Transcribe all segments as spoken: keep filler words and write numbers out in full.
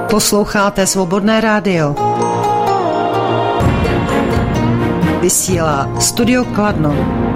Posloucháte Svobodné rádio. Vysílá Studio Kladno.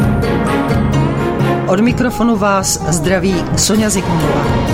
Od mikrofonu vás zdraví Sonja Zikmundová.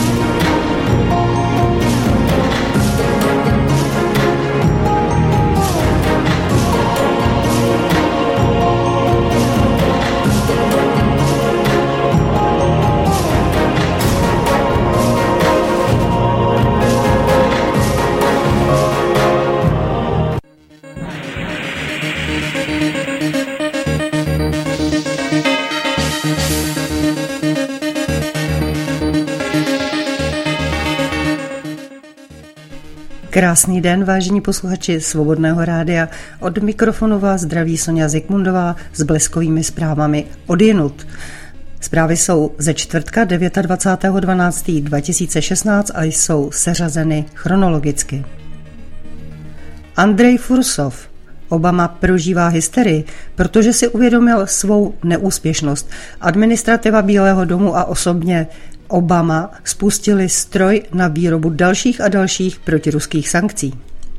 Krásný den, vážení posluchači Svobodného rádia. Od mikrofonu vás zdraví Sonja Zikmundová s bleskovými zprávami odjinud. Zprávy jsou ze čtvrtka dvacátého devátého dvanáctého dva tisíce šestnáct a jsou seřazeny chronologicky. Andrej Fursov. Obama prožívá hysterii, protože si uvědomil svou neúspěšnost. Administrativa Bílého domu a osobně Obama spustili stroj na výrobu dalších a dalších protiruských sankcí.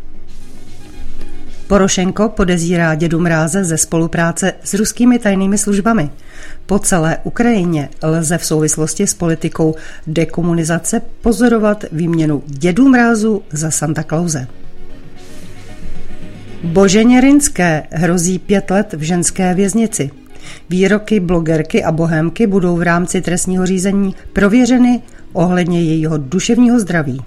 Porošenko podezírá dědu Mráze ze spolupráce s ruskými tajnými službami. Po celé Ukrajině lze v souvislosti s politikou dekomunizace pozorovat výměnu dědů Mrázu za Santa Clause. Boženě Rynské hrozí pět let v ženské věznici. Výroky blogerky a bohémky budou v rámci trestního řízení prověřeny ohledně jejího duševního zdraví.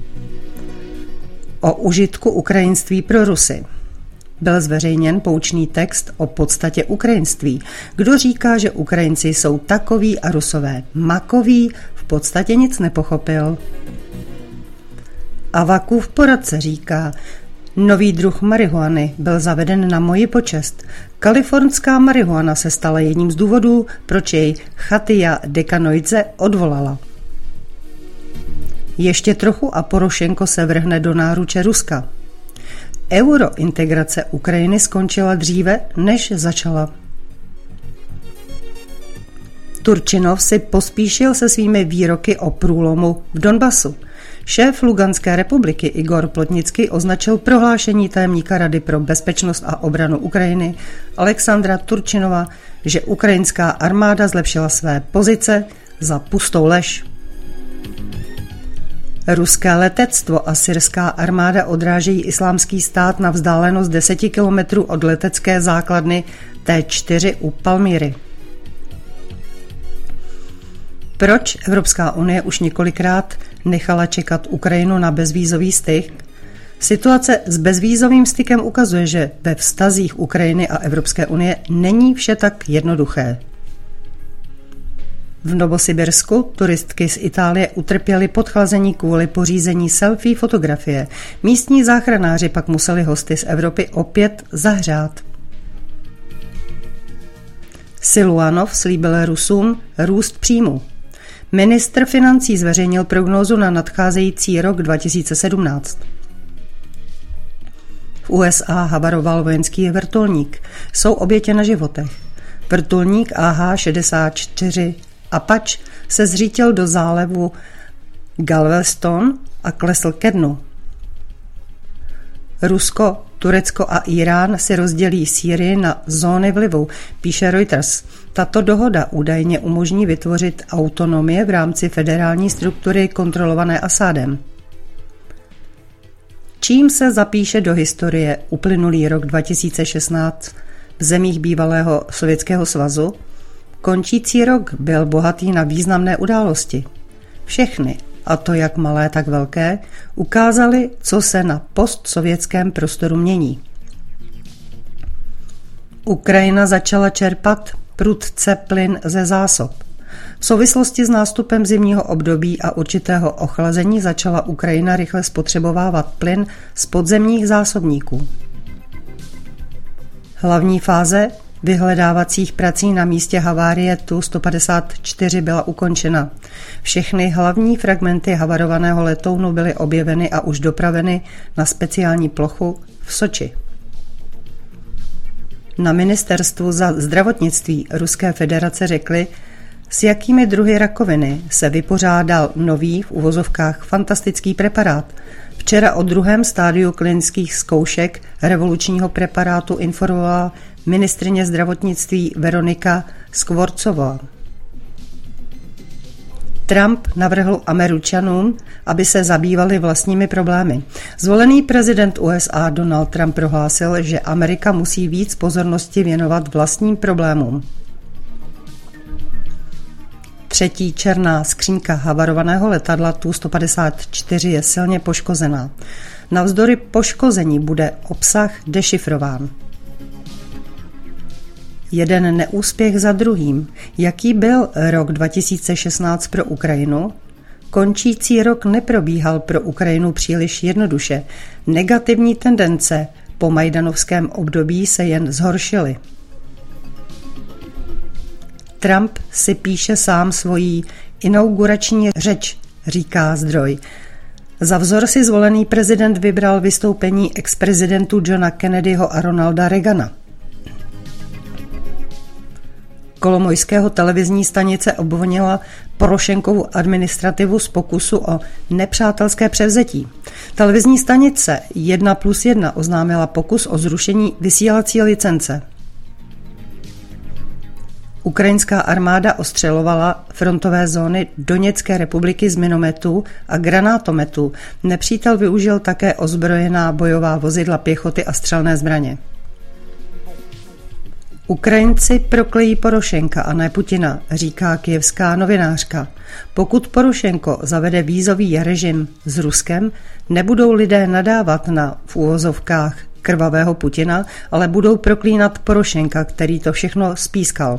O užitku ukrajinství pro Rusy. Byl zveřejněn poučný text o podstatě ukrajinství. Kdo říká, že Ukrajinci jsou takoví a Rusové makoví, v podstatě nic nepochopil. Avakův poradce říká: nový druh marihuany byl zaveden na moji počest. Kalifornská marihuana se stala jedním z důvodů, proč jej Chatia Dekanoidze odvolala. Ještě trochu a Porošenko se vrhne do náruče Ruska. Eurointegrace Ukrajiny skončila dříve, než začala. Turčinov si pospíšil se svými výroky o průlomu v Donbasu. Šéf Luganské republiky Igor Plotnický označil prohlášení tajemníka Rady pro bezpečnost a obranu Ukrajiny Alexandra Turčinova, že ukrajinská armáda zlepšila své pozice, za pustou lež. Ruské letectvo a syrská armáda odrážejí Islámský stát na vzdálenost deseti kilometrů od letecké základny T čtyři u Palmyry. Proč Evropská unie už několikrát nechala čekat Ukrajinu na bezvízový styk? Situace s bezvízovým stykem ukazuje, že ve vztazích Ukrajiny a Evropské unie není vše tak jednoduché. V Novosibirsku turistky z Itálie utrpěly podchlazení kvůli pořízení selfie fotografie. Místní záchranáři pak museli hosty z Evropy opět zahřát. Siluanov slíbil Rusům růst příjmu. Ministr financí zveřejnil prognózu na nadcházející rok dva tisíce sedmnáct. V U S A havaroval vojenský vrtulník. Jsou obětě na životech. Vrtulník A H šedesát čtyři Apache se zřítil do zálevu Galveston a klesl ke dnu. Rusko, Turecko a Irán si rozdělí Sýrii na zóny vlivu, píše Reuters. Tato dohoda údajně umožní vytvořit autonomie v rámci federální struktury kontrolované Asádem. Čím se zapíše do historie uplynulý rok dva tisíce šestnáct v zemích bývalého Sovětského svazu? Končící rok byl bohatý na významné události. Všechny, a to jak malé, tak velké, ukázaly, co se na postsovětském prostoru mění. Ukrajina začala čerpat prudce plyn ze zásob. V souvislosti s nástupem zimního období a určitého ochlazení začala Ukrajina rychle spotřebovávat plyn z podzemních zásobníků. Hlavní fáze vyhledávacích prací na místě havárie Tu sto padesát čtyři byla ukončena. Všechny hlavní fragmenty havarovaného letounu byly objeveny a už dopraveny na speciální plochu v Soči. Na ministerstvu za zdravotnictví Ruské federace řekli, s jakými druhy rakoviny se vypořádal nový v uvozovkách fantastický preparát, v Včera o druhém stádiu klinických zkoušek revolučního preparátu informovala ministryně zdravotnictví Veronika Skvorcová. Trump navrhl Američanům, aby se zabývali vlastními problémy. Zvolený prezident U S A Donald Trump prohlásil, že Amerika musí víc pozornosti věnovat vlastním problémům. Třetí černá skřínka havarovaného letadla Tu sto padesát čtyři je silně poškozená. Navzdory poškození bude obsah dešifrován. Jeden neúspěch za druhým. Jaký byl rok dva tisíce šestnáct pro Ukrajinu? Končící rok neprobíhal pro Ukrajinu příliš jednoduše. Negativní tendence po majdanovském období se jen zhoršily. Trump si píše sám svoji inaugurační řeč, říká zdroj. Za vzor si zvolený prezident vybral vystoupení ex-prezidentů Johna Kennedyho a Ronalda Reagana. Kolomojského televizní stanice obvinila Porošenkovu administrativu z pokusu o nepřátelské převzetí. Televizní stanice jedna plus jedna oznámila pokus o zrušení vysílací licence. Ukrajinská armáda ostřelovala frontové zóny Doněcké republiky z minometů a granátometů. Nepřítel využil také ozbrojená bojová vozidla pěchoty a střelné zbraně. Ukrajinci proklejí Porošenka a ne Putina, říká kyjevská novinářka. Pokud Porošenko zavede vízový režim s Ruskem, nebudou lidé nadávat na v úvozovkách krvavého Putina, ale budou proklínat Porošenka, který to všechno spískal.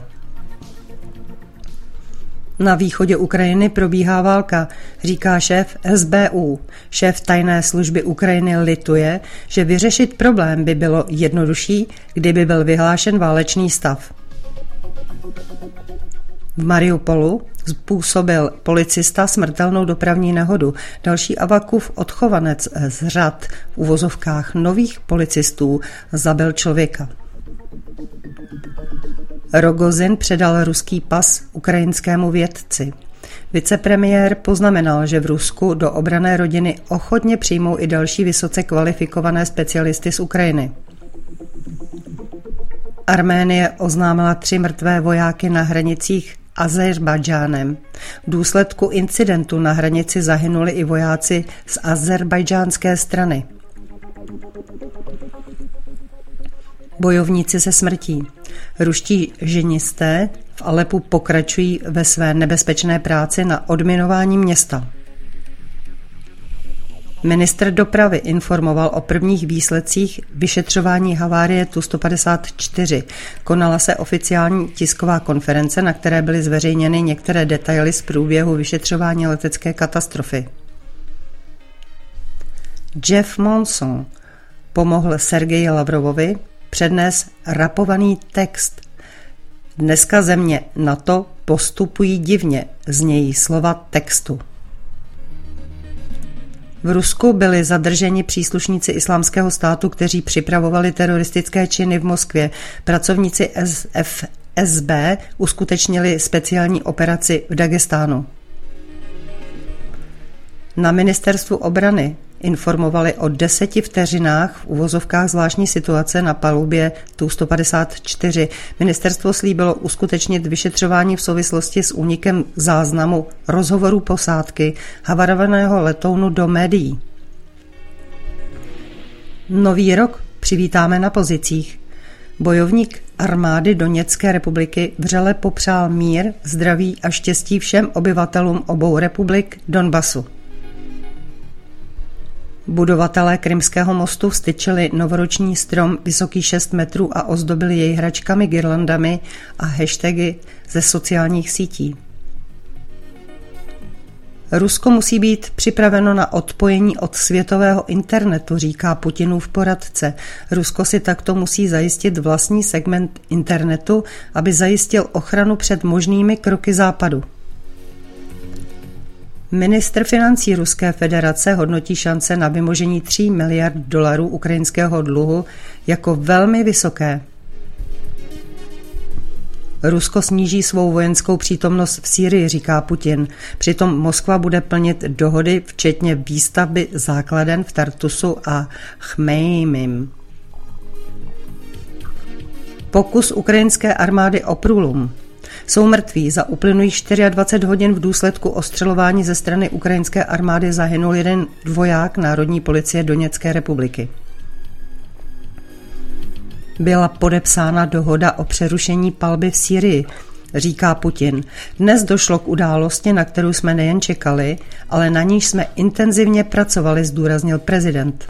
Na východě Ukrajiny probíhá válka, říká šéf S B U. Šéf tajné služby Ukrajiny lituje, že vyřešit problém by bylo jednodušší, kdyby byl vyhlášen válečný stav. V Mariupolu způsobil policista smrtelnou dopravní nehodu. Další Avakův odchovanec z řad v uvozovkách nových policistů zabil člověka. Rogozin předal ruský pas ukrajinskému vědci. Vicepremiér poznamenal, že v Rusku do obranné rodiny ochotně přijmou i další vysoce kvalifikované specialisty z Ukrajiny. Arménie oznámila tři mrtvé vojáky na hranicích Azerbajdžánem. V důsledku incidentu na hranici zahynuli i vojáci z azerbajdžánské strany. Bojovníci se smrtí. Ruští ženisté v Alepu pokračují ve své nebezpečné práci na odminování města. Ministr dopravy informoval o prvních výsledcích vyšetřování havárie Tu sto padesát čtyři. Konala se oficiální tisková konference, na které byly zveřejněny některé detaily z průběhu vyšetřování letecké katastrofy. Jeff Monson pomohl Sergeji Lavrovovi přednes rapovaný text. Dneska země NATO postupují divně, znějí slova textu. V Rusku byli zadrženi příslušníci Islámského státu, kteří připravovali teroristické činy v Moskvě. Pracovníci F S B uskutečnili speciální operaci v Dagestánu. Na ministerstvu obrany informovali o deseti vteřinách v uvozovkách zvláštní situace na palubě Tu sto padesát čtyři. Ministerstvo slíbilo uskutečnit vyšetřování v souvislosti s únikem záznamu rozhovorů posádky havarovaného letounu do médií. Nový rok přivítáme na pozicích. Bojovník armády Doněcké republiky vřele popřál mír, zdraví a štěstí všem obyvatelům obou republik Donbasu. Budovatelé Krymského mostu vstyčili novoroční strom vysoký šest metrů a ozdobili jej hračkami, girlandami a hashtagy ze sociálních sítí. Rusko musí být připraveno na odpojení od světového internetu, říká Putinův poradce. Rusko si takto musí zajistit vlastní segment internetu, aby zajistil ochranu před možnými kroky Západu. Ministr financí Ruské federace hodnotí šance na vymožení tří miliard dolarů ukrajinského dluhu jako velmi vysoké. Rusko sníží svou vojenskou přítomnost v Sýrii, říká Putin. Přitom Moskva bude plnit dohody, včetně výstavby základen v Tartusu a Chmeimim. Pokus ukrajinské armády o průlom. Jsou mrtví. Za uplynulých dvacet čtyři hodin v důsledku ostřelování ze strany ukrajinské armády zahynul jeden voják Národní policie Doněcké republiky. Byla podepsána dohoda o přerušení palby v Sýrii, říká Putin. Dnes došlo k události, na kterou jsme nejen čekali, ale na níž jsme intenzivně pracovali, zdůraznil prezident.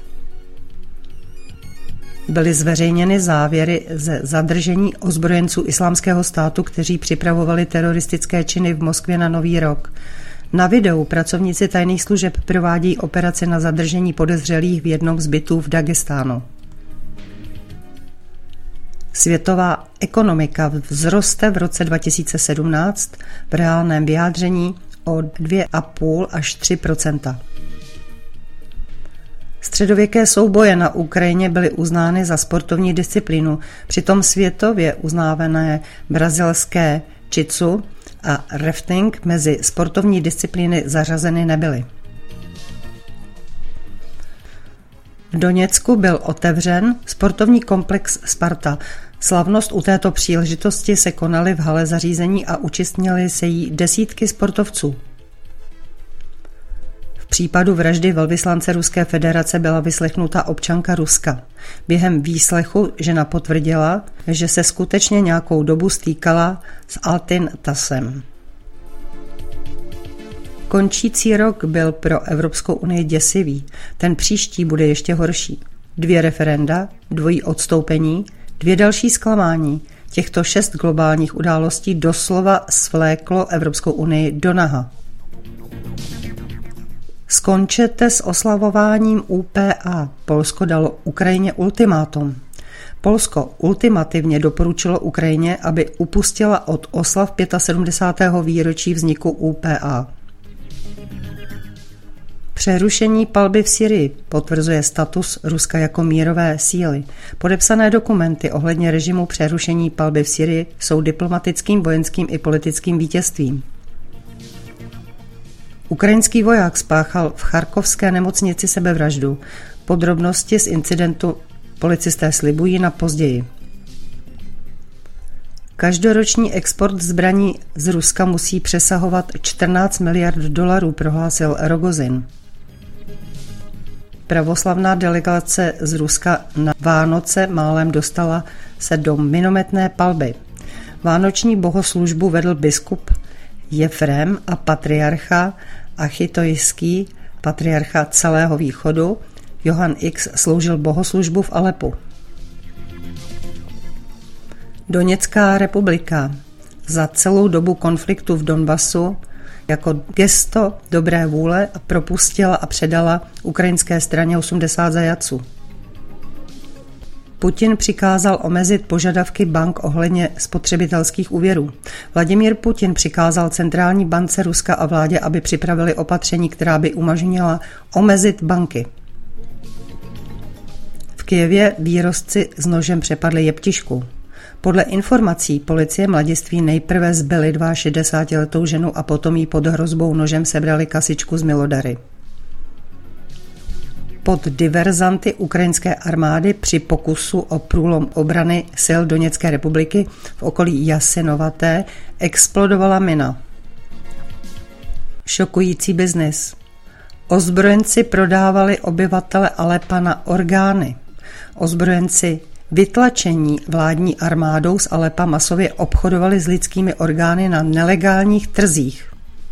Byly zveřejněny závěry ze zadržení ozbrojenců Islámského státu, kteří připravovali teroristické činy v Moskvě na Nový rok. Na videu pracovníci tajných služeb provádí operaci na zadržení podezřelých v jednom z bytů v Dagestánu. Světová ekonomika vzroste v roce dva tisíce sedmnáct v reálném vyjádření o dvě celá pět až tři procenta. Středověké souboje na Ukrajině byly uznány za sportovní disciplínu, přitom světově uznávané brazilské jiu-jitsu a rafting mezi sportovní disciplíny zařazeny nebyly. V Doněcku byl otevřen sportovní komplex Sparta. Slavnost u této příležitosti se konaly v hale zařízení a účastnily se jí desítky sportovců. V případu vraždy velvyslance Ruské federace byla vyslechnuta občanka Ruska. Během výslechu žena potvrdila, že se skutečně nějakou dobu stýkala s Altin Tasem. Končící rok byl pro Evropskou unii děsivý, ten příští bude ještě horší. Dvě referenda, dvojí odstoupení, dvě další zklamání. Těchto šest globálních událostí doslova svléklo Evropskou unii do naha. Skončete s oslavováním U P A. Polsko dalo Ukrajině ultimátum. Polsko ultimativně doporučilo Ukrajině, aby upustila od oslav sedmdesátého pátého výročí vzniku U P A. Přerušení palby v Syrii potvrzuje status Ruska jako mírové síly. Podepsané dokumenty ohledně režimu přerušení palby v Syrii jsou diplomatickým, vojenským i politickým vítězstvím. Ukrajinský voják spáchal v charkovské nemocnici sebevraždu. Podrobnosti z incidentu policisté slibují na později. Každoroční export zbraní z Ruska musí přesahovat čtrnáct miliard dolarů, prohlásil Rogozin. Pravoslavná delegace z Ruska na Vánoce málem dostala se do minometné palby. Vánoční bohoslužbu vedl biskup Jefrem a patriarcha Achitojský, patriarcha celého východu. Johann X. sloužil bohoslužbu v Alepu. Doněcká republika za celou dobu konfliktu v Donbasu jako gesto dobré vůle propustila a předala ukrajinské straně osmdesát zajatců. Putin přikázal omezit požadavky bank ohledně spotřebitelských úvěrů. Vladimír Putin přikázal centrální bance Ruska a vládě, aby připravili opatření, která by umožnila omezit banky. V Kyjevě výrostci s nožem přepadli jeptišku. Podle informací policie mladiství nejprve zbyli šedesátiletou ženu a potom jí pod hrozbou nožem sebrali kasičku z milodary. Pod diverzanty ukrajinské armády při pokusu o průlom obrany sil Doněcké republiky v okolí Jasinovaté explodovala mina. Šokující biznis. Ozbrojenci prodávali obyvatele Alepa na orgány. Ozbrojenci vytlačení vládní armádou z Alepa masově obchodovali s lidskými orgány na nelegálních trzích.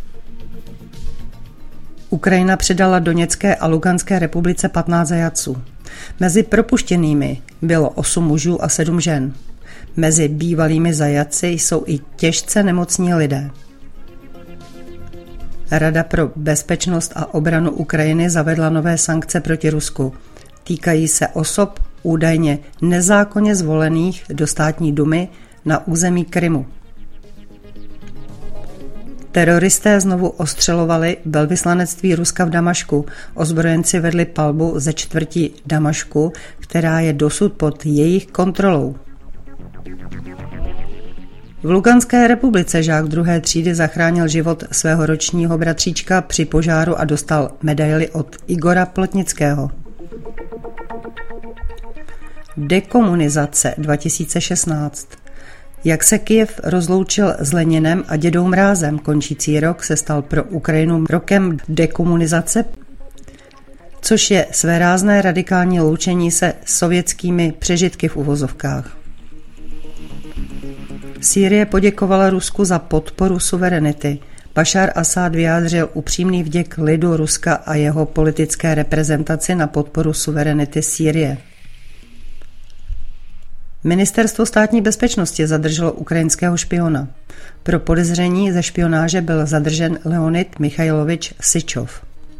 Ukrajina předala Doněcké a Luganské republice patnáct zajatců. Mezi propuštěnými bylo osm mužů a sedm žen. Mezi bývalými zajatci jsou i těžce nemocní lidé. Rada pro bezpečnost a obranu Ukrajiny zavedla nové sankce proti Rusku. Týkají se osob údajně nezákonně zvolených do státní dumy na území Krymu. Teroristé znovu ostřelovali velvyslanectví Ruska v Damašku. Ozbrojenci vedli palbu ze čtvrti Damašku, která je dosud pod jejich kontrolou. V Luganské republice žák druhé třídy zachránil život svého ročního bratříčka při požáru a dostal medaili od Igora Plotnického. Dekomunizace dva tisíce šestnáct. Jak se Kyjev rozloučil s Leninem a dědou Mrázem, končící rok se stal pro Ukrajinu rokem dekomunizace, což je svérázné radikální loučení se sovětskými přežitky v uvozovkách. Sýrie poděkovala Rusku za podporu suverenity. Bašár Asad vyjádřil upřímný vděk lidu Ruska a jeho politické reprezentaci na podporu suverenity Sýrie. Ministerstvo státní bezpečnosti zadrželo ukrajinského špiona. Pro podezření ze špionáže byl zadržen Leonid Michajlovič Syčov.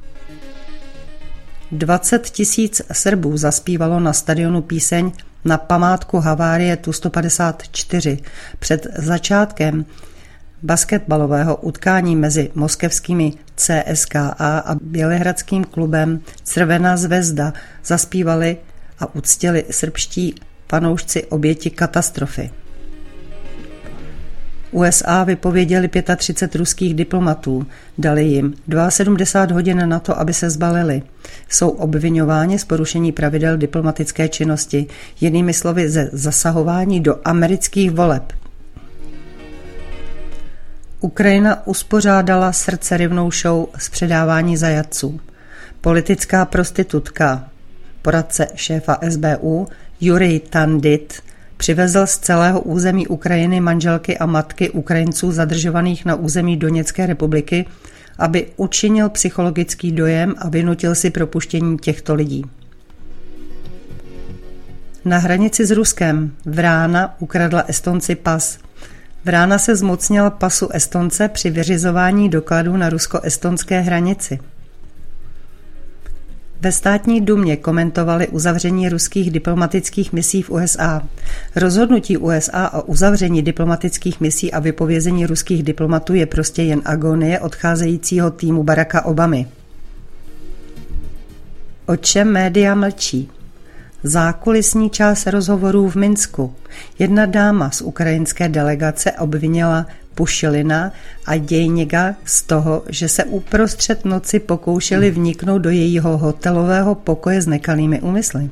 dvacet tisíc Srbů zaspívalo na stadionu píseň na památku havárie Tu sto padesát čtyři před začátkem basketbalového utkání mezi moskevskými C S K A a bělehradským klubem Crvená zvezda. Zaspívali a uctili srbští fanoušci oběti katastrofy. U S A vypověděli třicet pět ruských diplomatů, dali jim sedmdesát dva hodin na to, aby se zbalili. Jsou obvinováni z porušení pravidel diplomatické činnosti, jinými slovy ze zasahování do amerických voleb. Ukrajina uspořádala srdcerivnou show z předávání zajatců. Politická prostitutka, poradce šéfa S B U Jurij Tandit, přivezl z celého území Ukrajiny manželky a matky Ukrajinců zadržovaných na území Doněcké republiky, aby učinil psychologický dojem a vynutil si propuštění těchto lidí. Na hranici s Ruskem Vrána ukradla Estonci pas. Vrána se zmocnila pasu Estonce při vyřizování dokladů na rusko-estonské hranici. Ve státní dumě komentovali uzavření ruských diplomatických misí v U S A. Rozhodnutí U S A o uzavření diplomatických misí a vypovězení ruských diplomatů je prostě jen agonie odcházejícího týmu Baracka Obamy. O čem média mlčí? Zákulisní část rozhovorů v Minsku. Jedna dáma z ukrajinské delegace obvinila Pušilina a Dějněga z toho, že se uprostřed noci pokoušeli vniknout do jejího hotelového pokoje s nekalými úmysly.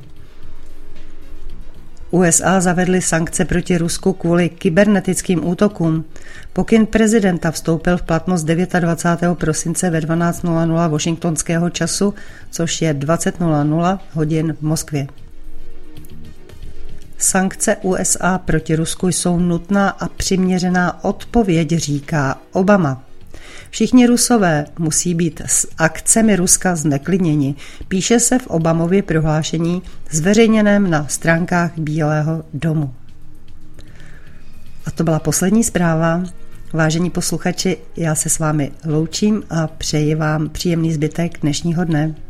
U S A zavedly sankce proti Rusku kvůli kybernetickým útokům. Pokyn prezidenta vstoupil v platnost dvacátého devátého prosince ve dvanáct nula nula washingtonského času, což je dvacet nula nula hodin v Moskvě. Sankce U S A proti Rusku jsou nutná a přiměřená odpověď, říká Obama. Všichni Rusové musí být s akcemi Ruska zneklidněni, píše se v Obamově prohlášení zveřejněném na stránkách Bílého domu. A to byla poslední zpráva. Vážení posluchači, já se s vámi loučím a přeji vám příjemný zbytek dnešního dne.